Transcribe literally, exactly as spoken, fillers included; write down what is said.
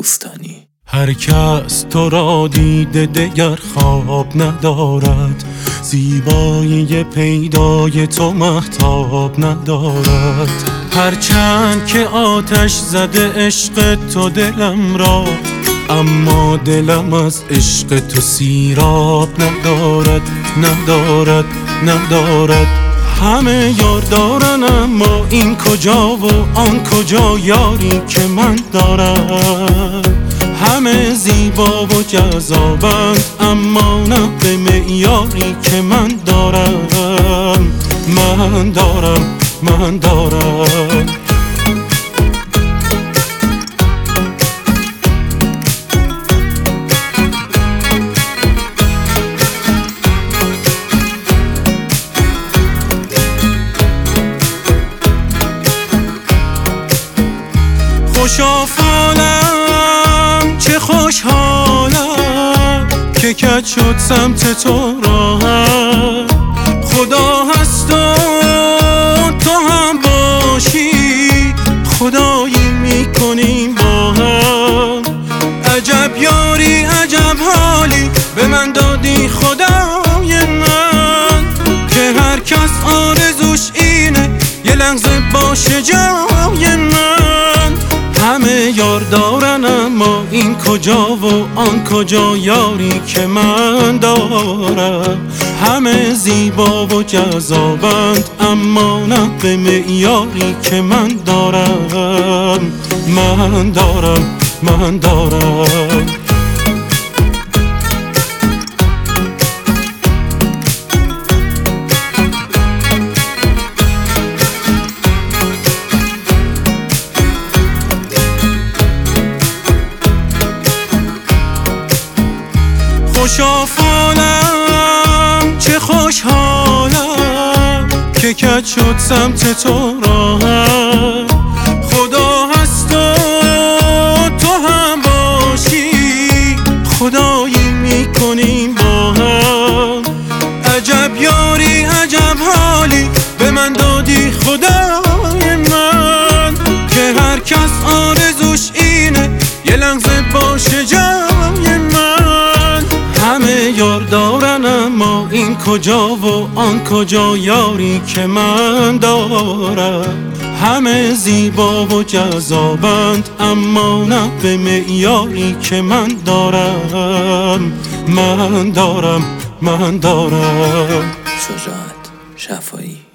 دوستانی. هر کس تو را دیده دگر خواب ندارد، زیبایی پیدای تو مهتاب ندارد. هرچند که آتش زده عشق تو دلم را، اما دلم از عشق تو سیراب ندارد ندارد ندارد. همه یار دارن اما این کجا و آن کجا یاری که من دارم. همه زیبا و جذابند اما نه به معیاری که من دارم. من دارم من دارم خوشافالم چه خوشحالم که کج شد سمت تو راهم. خدا هست و تو هم باشی، خدایی میکنیم با هم. عجب یاری عجب حالی به من دادی خدای من، که هر کس آرزوش اینه یه لحظه باشه جای من. همه یار دارن اما این کجا و آن کجا یاری که من دارم. همه زیبا و جذابند اما نه به معیاری که من دارم. من دارم من دارم خوشافالم چه خوشحالم که کج شد سمت تو راهم. خدا هست و تو هم باشی، خدایی میکنیم با هم. عجب یاری عجب حالی به من دادی خدای من، که هر کس آرزوش اینه یه لحظه باشه جای من. همه یار دارن اما این کجا و آن کجا یاری که من دارم. همه زیبا و جذابند اما نه به معیاری که من دارم. من دارم من دارم شجاعت شفایی.